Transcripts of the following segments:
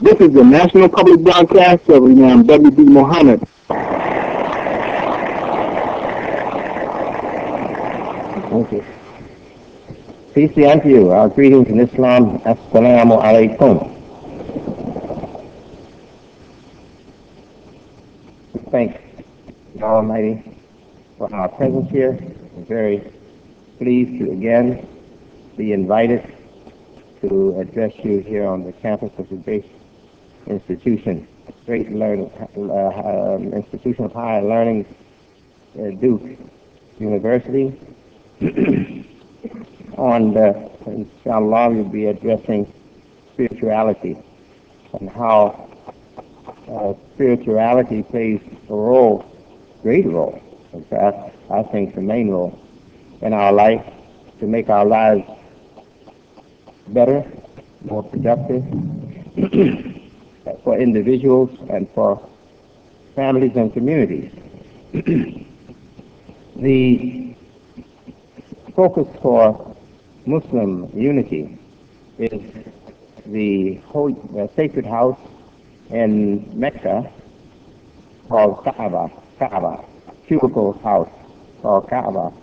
This is the National Public Broadcast of Imam W.B. Muhammad. Thank you. Peace be unto you. Our greetings in Islam. Assalamu alaikum. We thank the Almighty for our presence here. We're very pleased to again be invited to address you here on the campus of the great institution, institution of higher learning, Duke University. Inshallah, we'll be addressing spirituality and how spirituality plays a role, great role, in fact, I think the main role in our life to make our lives better, more productive for individuals and for families and communities. The focus for Muslim unity is the sacred house in Mecca called Kaaba, cubicle house called Kaaba.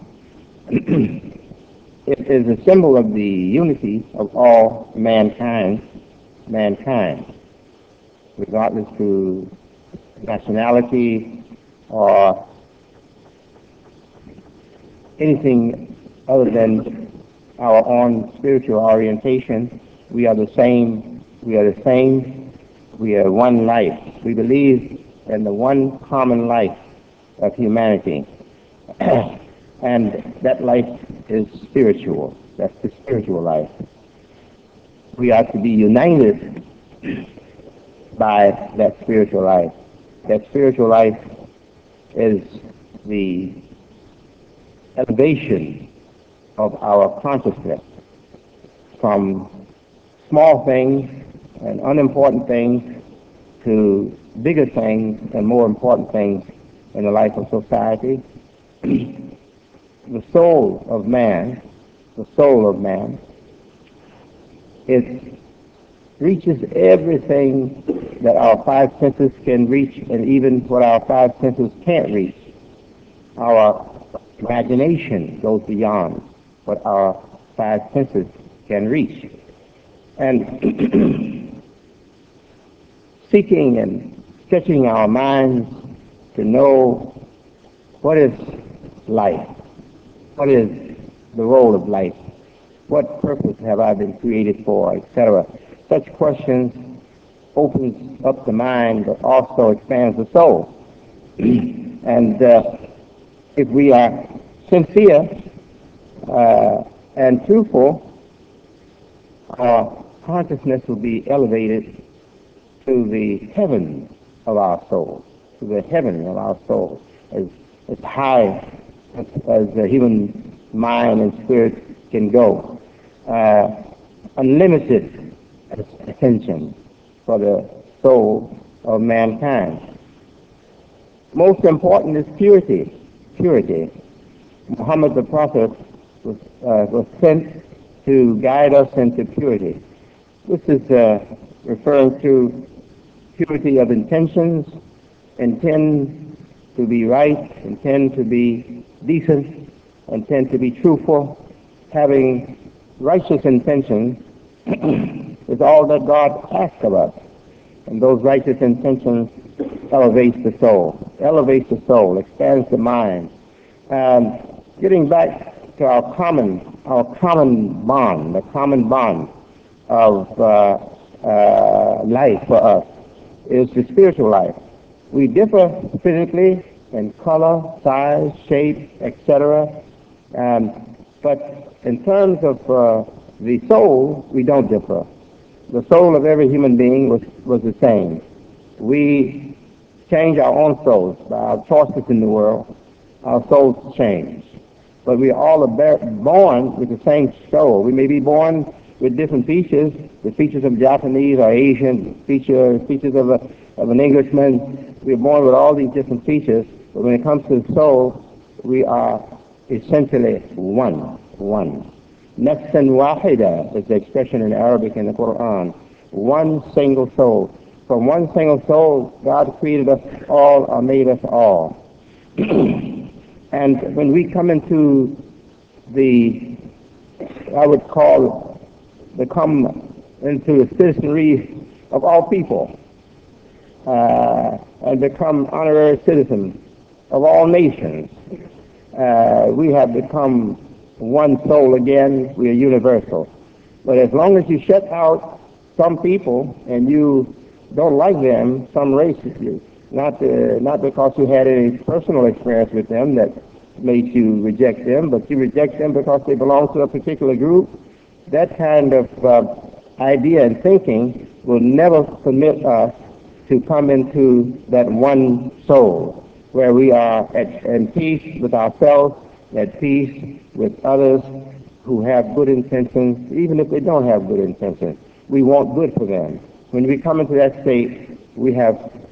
It is a symbol of the unity of all mankind, regardless to nationality or anything other than our own spiritual orientation. We are the same. We are one life. We believe in the one common life of humanity. And that life is spiritual. That's the spiritual life. We are to be united by that spiritual life. That spiritual life is the elevation of our consciousness from small things and unimportant things to bigger things and more important things in the life of society. The soul of man, it reaches everything that our five senses can reach and even what our five senses can't reach. Our imagination goes beyond what our five senses can reach. And seeking and stretching our minds to know what is life, what is the role of life, what purpose have I been created for, etc. Such questions opens up the mind but also expands the soul. And if we are sincere and truthful, our consciousness will be elevated to the heaven of our soul, as high as the human mind and spirit can go. Unlimited attention for the soul of mankind. Most important is purity. Muhammad the Prophet was sent to guide us into purity. This is referring to purity of intentions, intend to be right, intend to be decent, intend to be truthful. Having righteous intentions is all that God asks of us. And those righteous intentions elevates the soul, expands the mind. Getting back to our common bond, the common bond of life for us is the spiritual life. We differ physically in color, size, shape, etc. But in terms of the soul, we don't differ. The soul of every human being was the same. We change our own souls by our choices in the world. Our souls change. But we all are born with the same soul. We may be born with different features, the features of Japanese or Asian, features of an Englishman. We're born with all these different features, but when it comes to the soul, we are essentially one. Nafsan wahida is the expression in Arabic in the Quran. one single soul. From one single soul, God created us all or made us all. And when we come into I would come into the citizenry of all people, and become honorary citizens of all nations, we have become one soul again. We are universal. But as long as you shut out some people and you don't like them, some races, not because you had any personal experience with them that made you reject them, but you reject them because they belong to a particular group, that kind of idea and thinking will never permit us to come into that one soul where we are at peace with ourselves, at peace with others who have good intentions, even if they don't have good intentions. We want good for them. When we come into that state, we have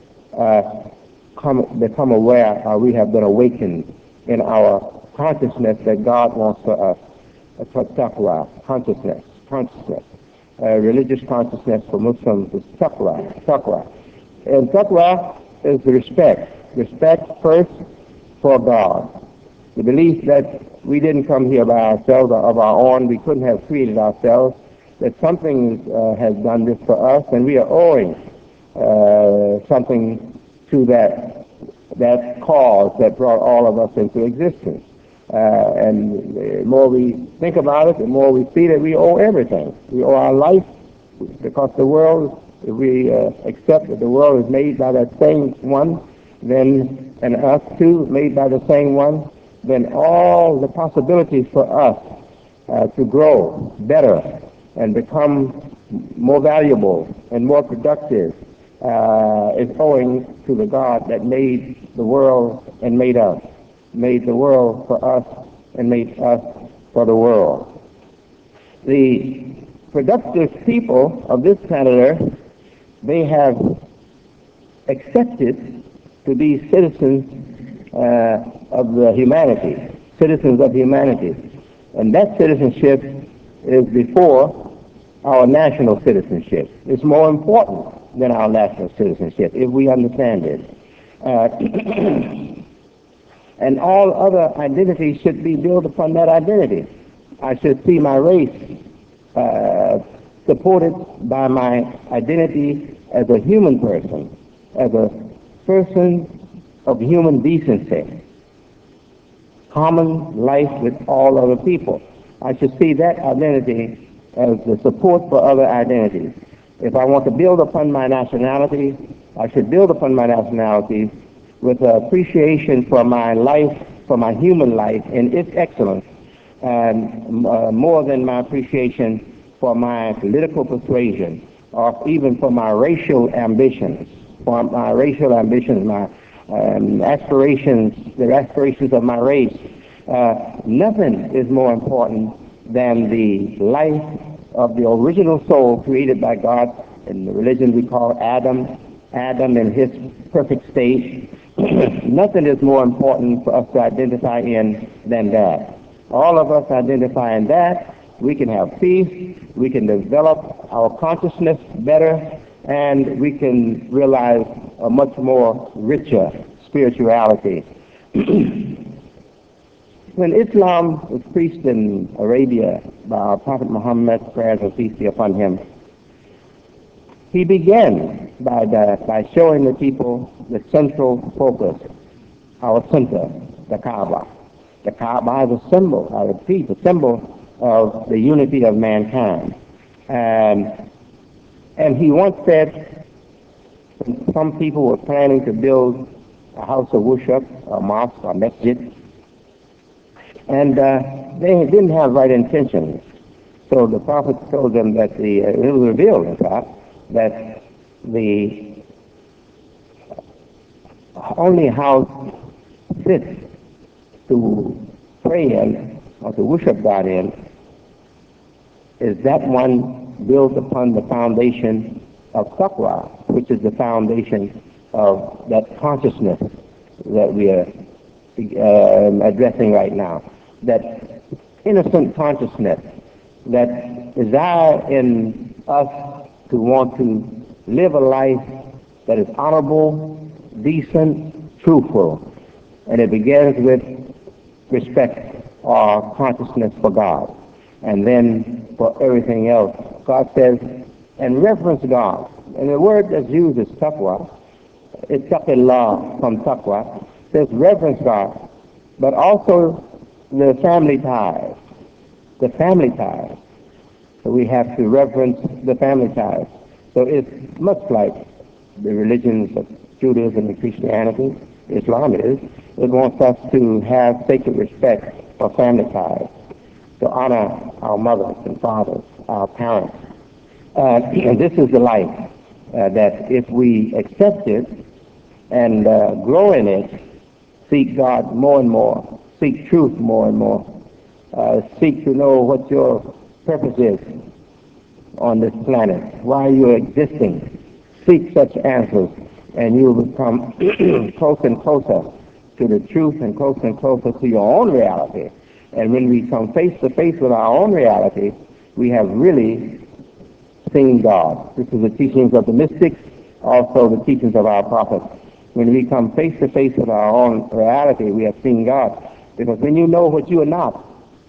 become aware, or we have been awakened in our consciousness that God wants for us. That's what taqwa, consciousness. Religious consciousness for Muslims is taqwa. And taqwa is respect first for God. The belief that we didn't come here by ourselves or of our own, we couldn't have created ourselves, that something has done this for us, and we are owing something to that cause that brought all of us into existence. And the more we think about it, the more we see that we owe everything. We owe our life, because the world, if we accept that the world is made by that same one, then, and us too, made by the same one, then all the possibilities for us to grow better and become more valuable and more productive is owing to the God that made the world and made us, made the world for us and made us for the world. The productive people of this planet Earth, they have accepted to be citizens of the humanity, citizens of humanity. And that citizenship is before our national citizenship. It's more important than our national citizenship, if we understand it. And all other identities should be built upon that identity. I should see my race supported by my identity as a human person, as a person of human decency, common life with all other people. I should see that identity as the support for other identities. If I want to build upon my nationality, I should build upon my nationality with appreciation for my life, for my human life in its excellence, and more than my appreciation for my political persuasion, or even for my racial ambitions, my aspirations, the aspirations of my race. Nothing is more important than the life of the original soul created by God in the religion we call Adam in his perfect state. Nothing is more important for us to identify in than that. All of us identify in that. We can have peace, we can develop our consciousness better, and we can realize a much more richer spirituality. When Islam was preached in Arabia by our Prophet Muhammad, prayers and peace be upon him, he began by showing the people the central focus, our center, the Kaaba. The Kaaba is a symbol, I repeat, a symbol of the unity of mankind. And he once said, when some people were planning to build a house of worship, a mosque, a masjid, and they didn't have right intentions. So the Prophet told them that it was revealed, in fact, that the only house fit to pray in or to worship God in is that one built upon the foundation of taqwa, which is the foundation of that consciousness that we are addressing right now. That innocent consciousness, that desire in us to want to live a life that is honorable, decent, truthful. And it begins with respect or consciousness for God. And then for everything else, God says, and reverence God. And the word that's used is taqwa. It's taqillah from taqwa. It says reverence God, but also the family ties. The family ties. So we have to reverence the family ties. So it's much like the religions of Judaism and Christianity, Islam is. It wants us to have sacred respect for family ties, to honor our mothers and fathers, our parents. And this is the life that if we accept it and grow in it, seek God more and more, seek truth more and more, seek to know what your purpose is on this planet, why you're existing. Seek such answers, and you will become closer and closer to the truth and closer to your own reality. And when we come face to face with our own reality, we have really seen God. This is the teachings of the mystics, also the teachings of our prophets. When we come face to face with our own reality, we have seen God. Because when you know what you are not,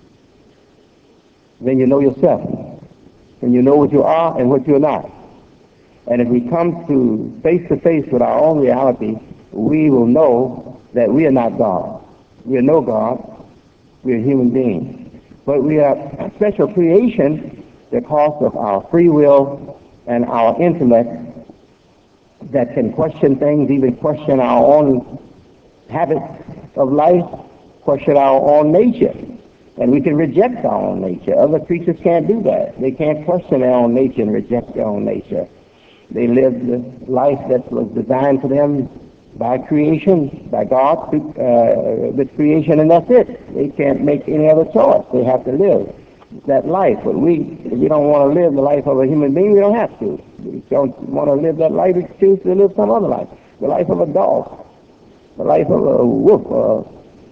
then you know yourself. When you know what you are and what you're not. And if we come to face with our own reality, we will know that we are not God. We are no God. We are human beings. But we are a special creation because of our free will and our intellect that can question things, even question our own habits of life, question our own nature. And we can reject our own nature. Other creatures can't do that. They can't question their own nature and reject their own nature. They live the life that was designed for them by creation, by God, with creation, and that's it. They can't make any other choice. They have to live that life. But if we don't want to live the life of a human being, we don't have to. We don't want to live that life, we choose to live some other life. The life of a dog, the life of a wolf,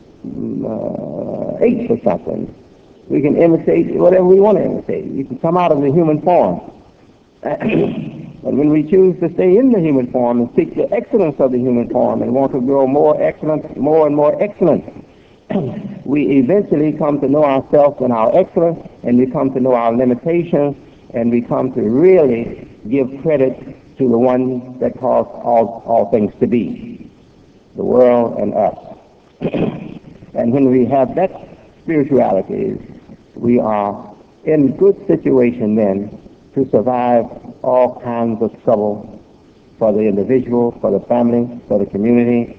ape or something. We can imitate whatever we want to imitate. We can come out of the human form. But when we choose to stay in the human form and seek the excellence of the human form and want to grow more excellent, more and more excellent, we eventually come to know ourselves and our excellence, and we come to know our limitations, and we come to really give credit to the one that caused all things to be, the world and us. And when we have that spirituality, we are in good situation then to survive all kinds of trouble for the individual, for the family, for the community.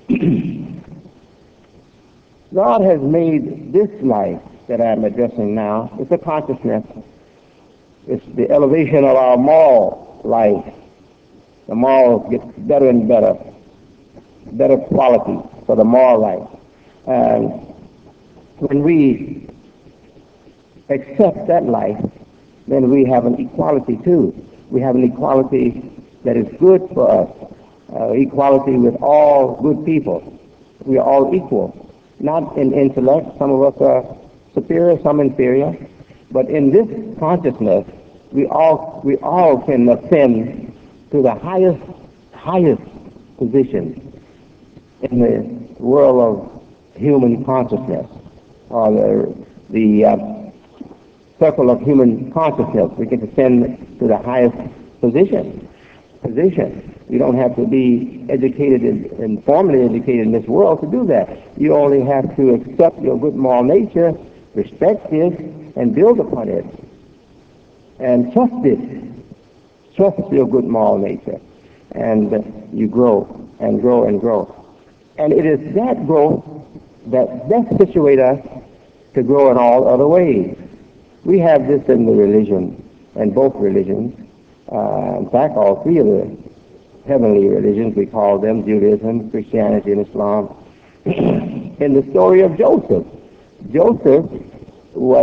God has made this life that I'm addressing now, it's a consciousness. It's the elevation of our moral life. The morals get better and better, better quality for the moral life. And when we accept that life, then we have an equality too. We have an equality that is good for us, equality with all good people. We are all equal, not in intellect. Some of us are superior, some inferior. But in this consciousness, we all can ascend to the highest position in the world of human consciousness, or the circle of human consciousness. We can ascend to the highest position. You don't have to be educated and formally educated in this world to do that. You only have to accept your good moral nature, respect it, and build upon it. And trust it. Trust your good moral nature. And you grow and grow and grow. And it is that growth that best situates us to grow in all other ways. We have this in the religion, and both religions. In fact, all three of the heavenly religions, we call them Judaism, Christianity, and Islam. In the story of Joseph, Joseph was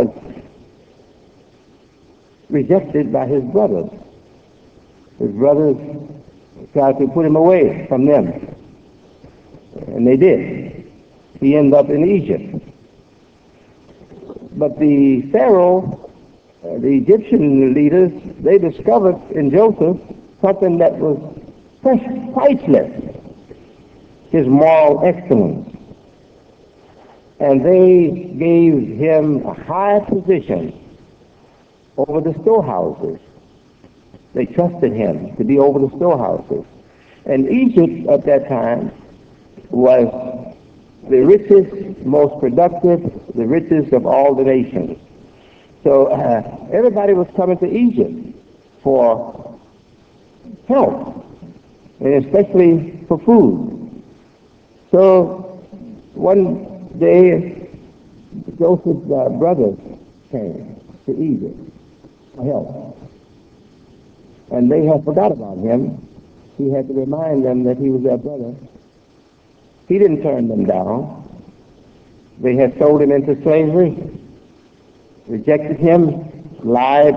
rejected by his brothers. His brothers tried to put him away from them, and they did. He ended up in Egypt. But the Pharaoh the Egyptian leaders, they discovered in Joseph something that was priceless, his moral excellence. And they gave him a high position over the storehouses. They trusted him to be over the storehouses. And Egypt at that time was the richest, most productive, the richest of all the nations. So everybody was coming to Egypt for help, and especially for food. So one day, Joseph's brothers came to Egypt for help. And they had forgot about him. He had to remind them that he was their brother. He didn't turn them down. They had sold him into slavery, rejected him, lied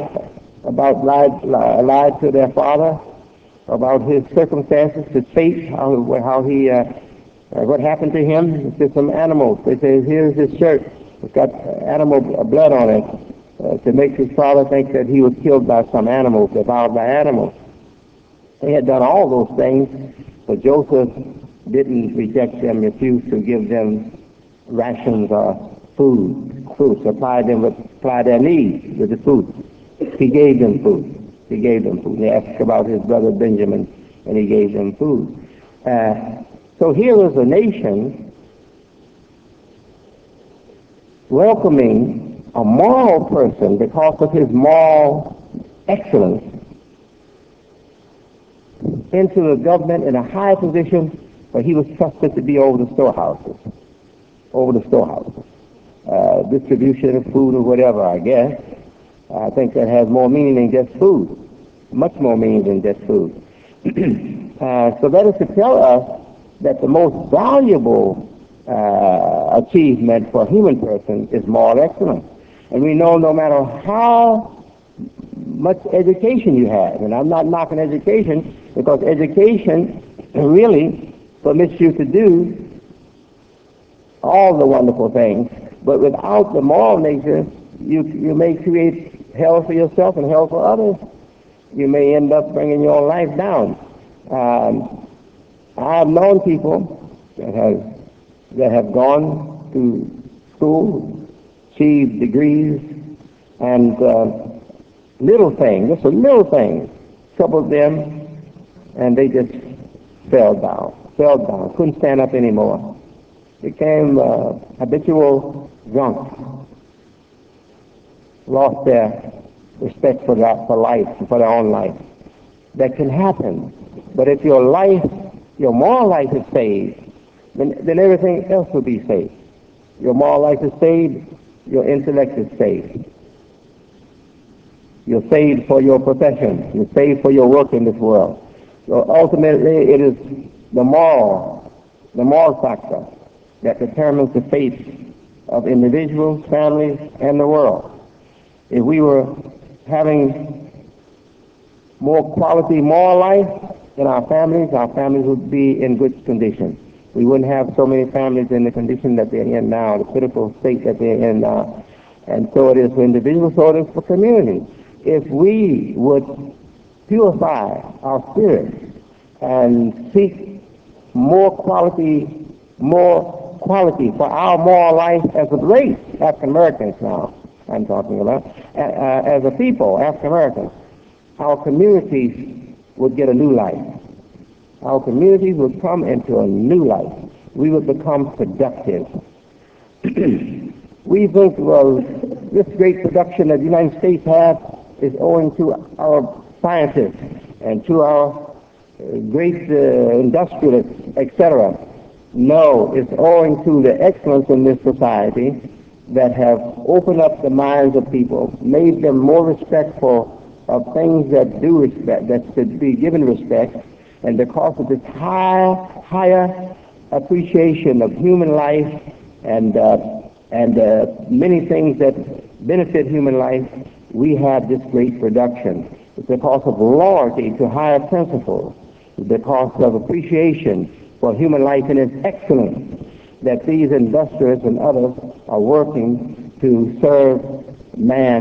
to their father about his circumstances, his fate, what happened to him. There's some animals. They say, here's his shirt. It's got animal blood on it to make his father think that he was killed by some animals, devoured by animals. They had done all those things, but Joseph didn't reject them, refused to give them rations or food, supply their needs with the food. He gave them food. They asked about his brother Benjamin, and he gave them food. So here was a nation welcoming a moral person because of his moral excellence into the government in a high position, but he was trusted to be over the storehouses. Distribution of food or whatever, I guess. I think that has more meaning than just food. Much more meaning than just food. So that is to tell us that the most valuable achievement for a human person is moral excellence. And we know no matter how much education you have, and I'm not knocking education, because education really permits you to do all the wonderful things, but without the moral nature, you may create hell for yourself and hell for others. You may end up bringing your own life down. I've known people that have gone to school, achieved degrees, and little things, just a little thing, troubled them, and they just fell down, couldn't stand up anymore, became habitual drunks, lost their respect for life, for their own life. That can happen. But if your moral life is saved, then everything else will be saved. Your moral life is saved, your intellect is saved. You're saved for your profession. You're saved for your work in this world. So ultimately, it is the moral factor that determines the fate of individuals, families, and the world. If we were having more quality moral life in our families would be in good condition. We wouldn't have so many families in the condition that they're in now, the critical state that they're in now. And so it is for individuals, so it is for communities. If we would purify our spirits and seek more quality for our moral life as a race, African Americans now, I'm talking about, as a people, African Americans, our communities would get a new life. Our communities would come into a new life. We would become productive. We think, well, this great production that the United States has is owing to our scientists and to our great industrialists, etc. No, it's owing to the excellence in this society that have opened up the minds of people, made them more respectful of things that should be given respect, and because of this higher appreciation of human life and many things that benefit human life, we have this great production. It's because of loyalty to higher principles, because of appreciation for human life and its excellence, that these industrialists and others are working to serve man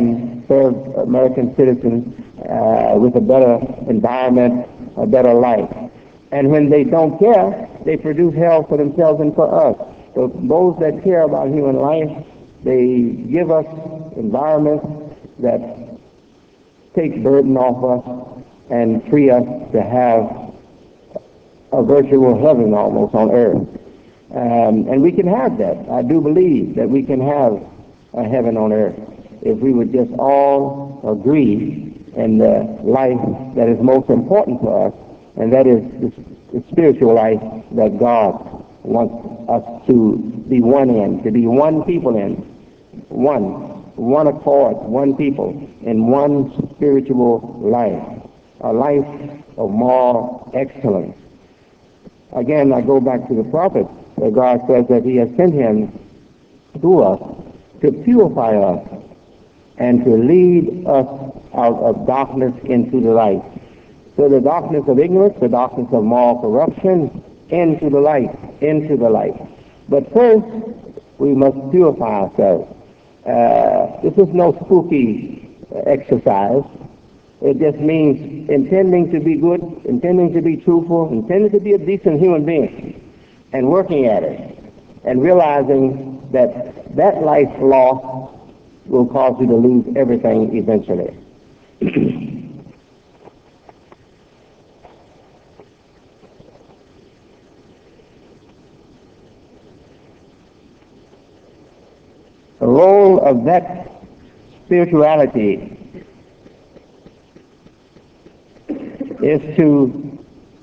serve American citizens with a better environment, a better life. And when they don't care, they produce hell for themselves and for us. So those that care about human life, they give us environments that take burden off us and free us to have a virtual heaven almost on earth. And we can have that. I do believe that we can have a heaven on earth if we would just all agree in the life that is most important to us, and that is the spiritual life that God wants us to be one in, to be one people in, one accord, one people in one spiritual life, a life of moral excellence. Again, I go back to the prophet, where God says that he has sent him to us to purify us and to lead us out of darkness into the light. So the darkness of ignorance, the darkness of moral corruption, into the light, into the light. But first, we must purify ourselves. This is no spooky exercise. It just means intending to be good, intending to be truthful, intending to be a decent human being, and working at it, and realizing that that life loss will cause you to lose everything eventually. The role of that spirituality is to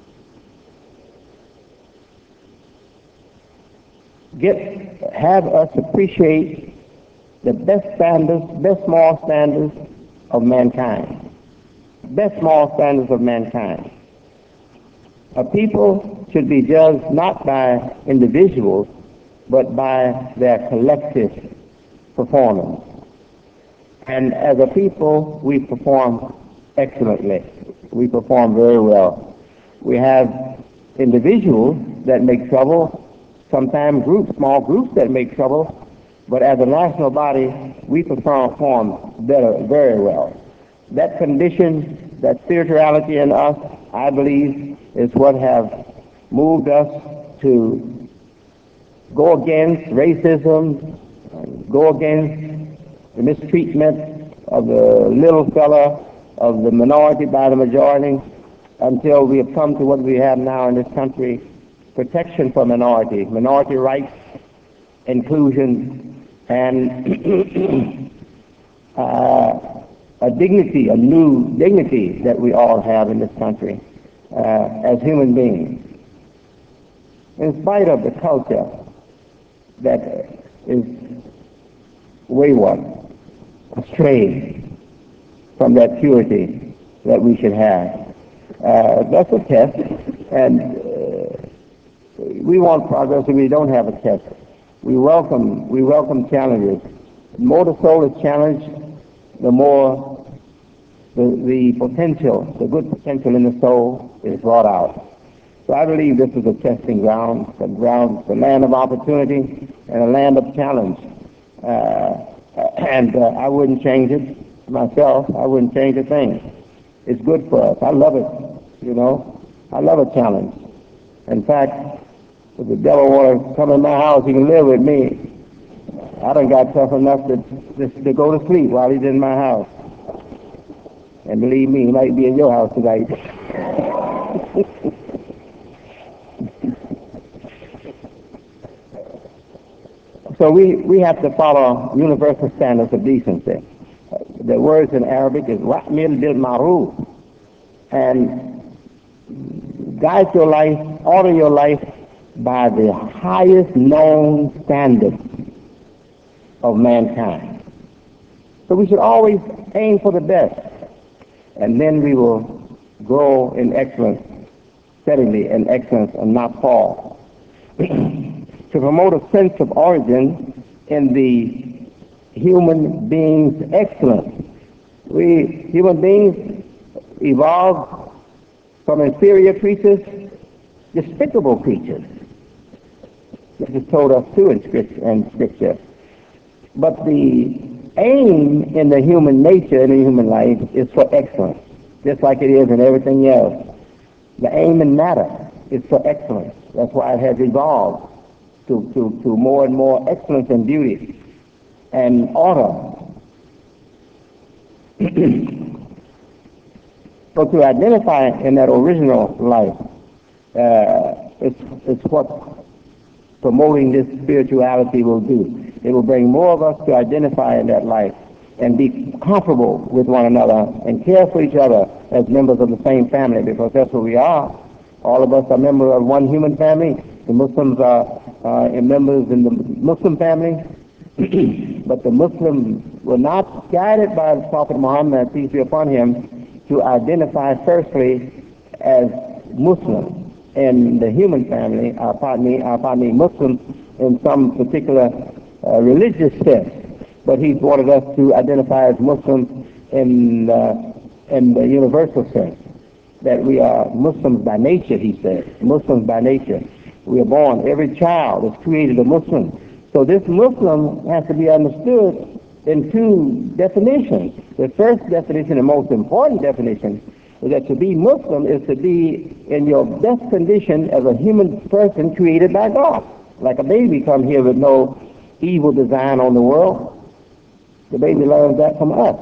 have us appreciate the best standards, best moral standards of mankind. Best moral standards of mankind. A people should be judged not by individuals, but by their collective performance. And as a people, we perform excellently. We perform very well. We have individuals that make trouble, sometimes groups, small groups that make trouble, but as a national body, we perform better, very well. That condition, that spirituality in us, I believe, is what have moved us to go against racism, go against the mistreatment of the little fella, of the minority by the majority, until we have come to what we have now in this country, protection for minority rights, inclusion, and a dignity, a new dignity that we all have in this country as human beings. In spite of the culture that is wayward, astray from that purity that we should have. That's a test, and we want progress and we don't have a test. We welcome challenges. The more the soul is challenged, the more the potential, the good potential in the soul is brought out. So I believe this is a testing ground, the land of opportunity and a land of challenge. And I wouldn't change it myself. I wouldn't change a thing. It's good for us. I love it, you know. I love a challenge. In fact, if the devil want to come in my house, he can live with me. I done got tough enough to go to sleep while he's in my house. And believe me, he might be in your house tonight. So we have to follow universal standards of decency. The words in Arabic is wa'mil bil ma'ruf, and guide your life, order your life by the highest known standards of mankind. So we should always aim for the best, and then we will grow in excellence, steadily in excellence, and not fall. To promote a sense of origin in the human being's excellence. We human beings evolved from inferior creatures, despicable creatures. This is told us too in Scripture. But the aim in the human nature, in the human life, is for excellence, just like it is in everything else. The aim in matter is for excellence. That's why it has evolved to more and more excellence and beauty and order. So to identify in that original life, it's what promoting this spirituality will do. It will bring more of us to identify in that life and be comfortable with one another and care for each other as members of the same family, because that's what we are. All of us are members of one human family. The Muslims are members in the Muslim family, but the Muslims were not guided by the Prophet Muhammad, peace be upon him, to identify firstly as Muslim in the human family, our partner Muslims in some particular religious sense, but he wanted us to identify as Muslims in the universal sense, that we are Muslims by nature, he said. Muslims by nature. We are born, every child is created a Muslim. So this Muslim has to be understood in two definitions. The first definition, the most important definition, is that to be Muslim is to be in your best condition as a human person created by God. Like a baby come here with no evil design on the world. The baby learns that from us.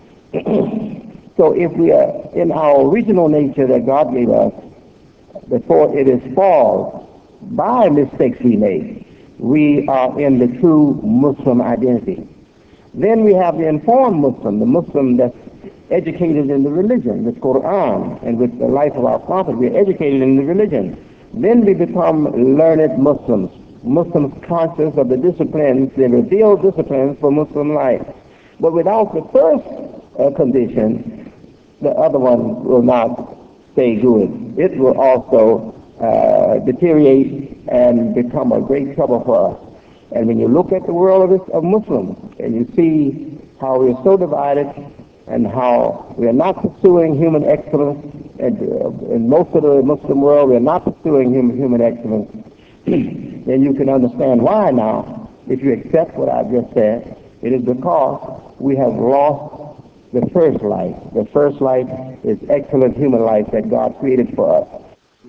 So if we are in our original nature that God gave us, before it is spoiled by mistakes we made, we are in the true Muslim identity. Then we have the informed Muslim, the Muslim that's educated in the religion, the Quran, and with the life of our Prophet, we are educated in the religion. Then we become learned Muslims, Muslims conscious of the disciplines, the revealed disciplines for Muslim life. But without the first condition, the other one will not stay good. It will also deteriorate and become a great trouble for us. And when you look at the world of Muslims, and you see how we're so divided, and how we are not pursuing human excellence, and in most of the Muslim world, we are not pursuing human excellence, then you can understand why now, if you accept what I've just said. It is because we have lost the first life. The first life is excellent human life that God created for us.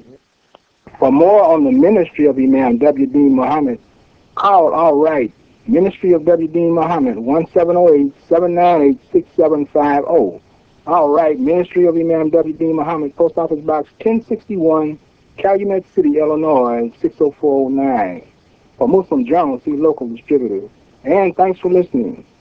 For more on the ministry of Imam W. Deen Muhammad, call All Right, Ministry of W. Deen Muhammad, 1-708-798-6750. All Right, Ministry of Imam W. Deen Muhammad, Post Office Box 1061, Calumet City, Illinois, 60409. For Muslim Journal, see local distributors. And thanks for listening.